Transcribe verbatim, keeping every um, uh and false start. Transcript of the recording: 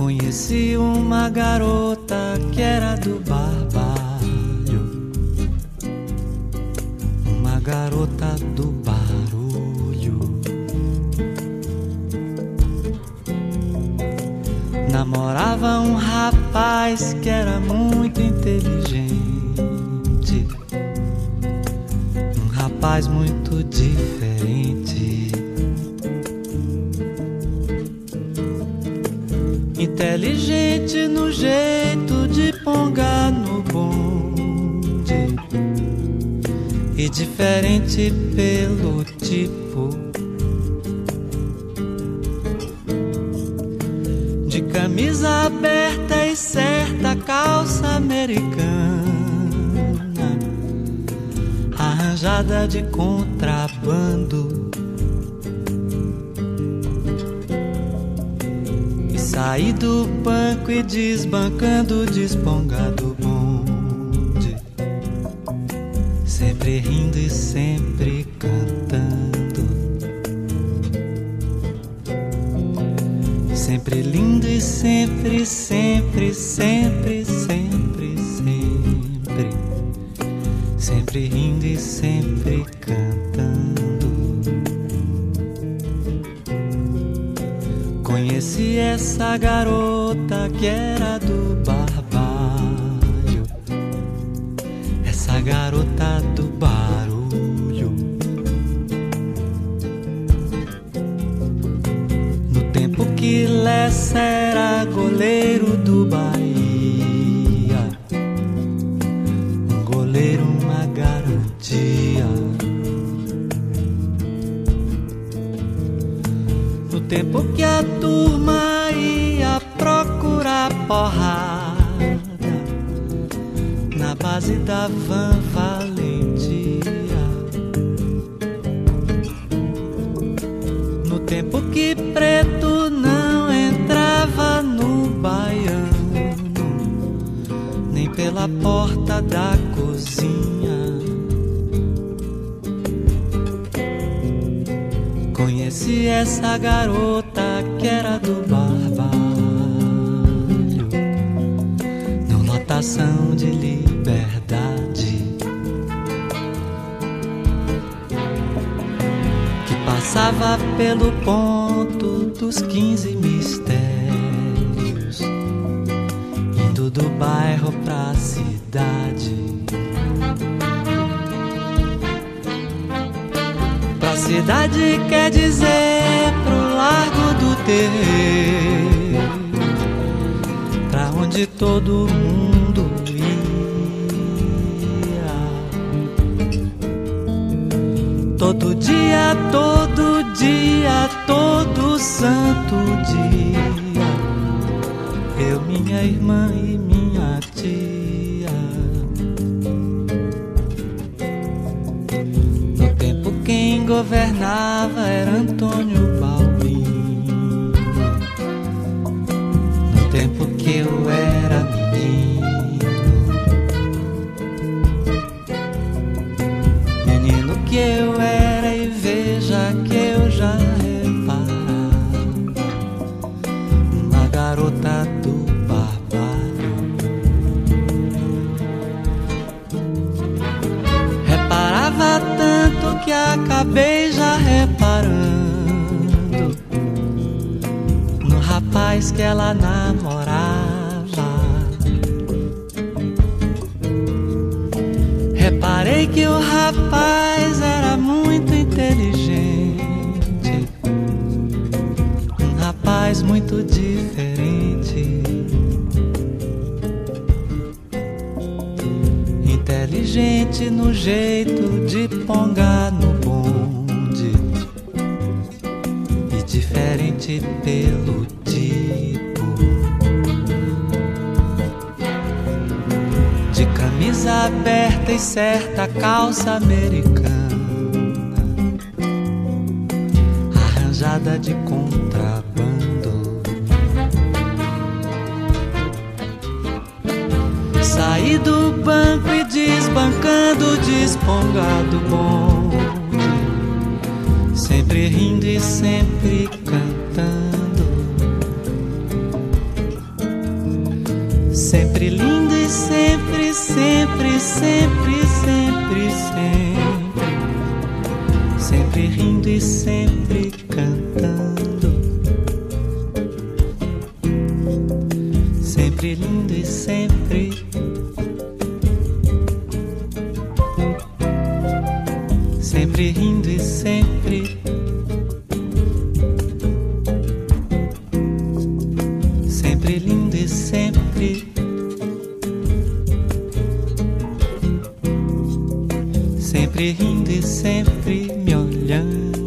Conheci uma garota que era do barbalho, uma garota do barulho. Namorava um rapaz que era muito inteligente, um rapaz muito diferente. Inteligente no jeito de pongar no bonde e diferente pelo tipo. De camisa aberta e certa calça americana, arranjada de contrabando. Saí do banco e desbancando, despongado bonde, sempre rindo e sempre cantando, sempre lindo e sempre, sempre, sempre, sempre, sempre, sempre rindo e sempre cantando. Conheci essa garota que era do barbalho, essa garota do barulho. No tempo que Lessa era goleiro do Bahia, um goleiro, uma garantia. No tempo que a turma ia procurar porrada na base da Van Valentia. No tempo que preto não entrava no baiano, nem pela porta da cozinha. Conheci essa garota que era do barbalho, numa lotação de liberdade, que passava pelo ponto dos quinze mistérios, indo do bairro pra cidade. Cidade quer dizer pro largo do terreiro, pra onde todo mundo ia. Todo dia, todo dia, todo santo dia, eu, minha irmã e minha tia. Quem governava era Antônio Balbino, no tempo que eu era menino. Menino que eu era e veja que eu já reparava, uma garota do barbalho. Reparava tanto que acabei já reparando no rapaz que ela namorava. Reparei que o rapaz era muito inteligente, um rapaz muito diferente. Inteligente no jeito de pongar no bonde e diferente pelo tipo. De camisa aberta e certa calça americana, arranjada de contrabando. Saí do banco e desbancando, despongado bonde, sempre rindo e sempre cantando, sempre lindo e sempre, sempre, sempre, sempre, sempre, sempre rindo e sempre cantando, sempre lindo e sempre, sempre rindo e sempre, sempre lindo e sempre, sempre rindo e sempre me olhando.